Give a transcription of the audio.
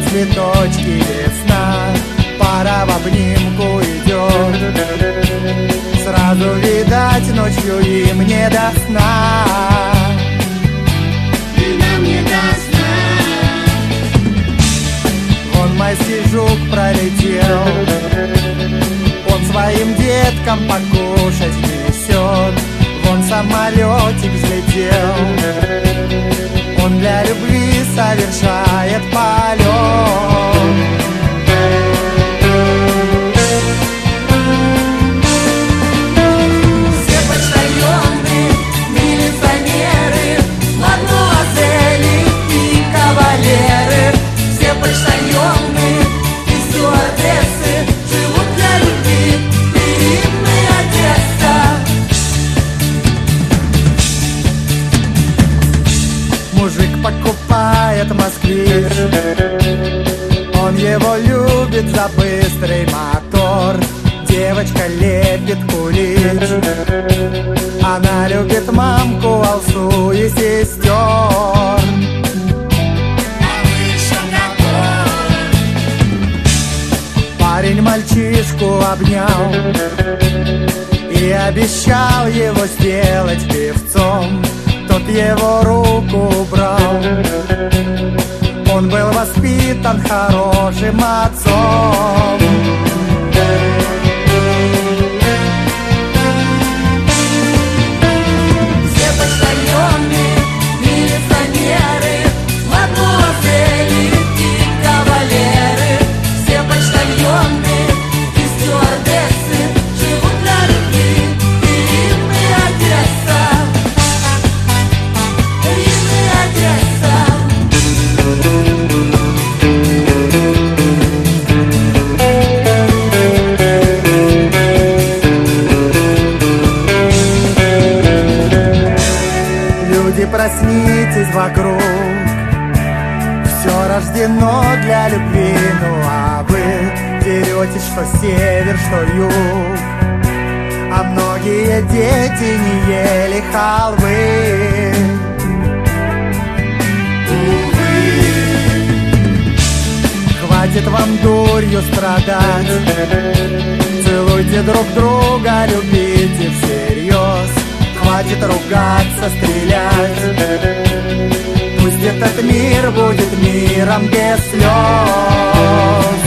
цветочки весна, пора в обнимку идет. Сразу видать, ночью им не до сна. И нам не до сна. Вон майский жук пролетел, он своим деткам покушать несет. Вон самолетик взлетел, он для любви совершает полет. Все почтальоны, милиционеры, мадмуазели и кавалеры. Все почтальоны и стюардессы живут для любви, Рим и Одесса. Мужик покупает москвич, он его любит за быстрый мотор. Девочка лепит кулич, она любит мамку, Алсу и сестер. Парень мальчишку обнял и обещал его сделать певцом. Тот его руку убрал, он был воспитан хорошим отцом. Все почтальоны, милиционеры, мадмуазели и кавалеры. Все почтальоны и стюардессы живут для любви, Рим и Одесса. Рим и Одесса. Люди, проснитесь вокруг, все рождено для любви. Ну а вы деретесь, что север, что юг, а многие дети не ели халвы. Хватит вам дурью страдать, целуйте друг друга, любите всерьез. Хватит ругаться, стрелять, пусть этот мир будет миром без слез.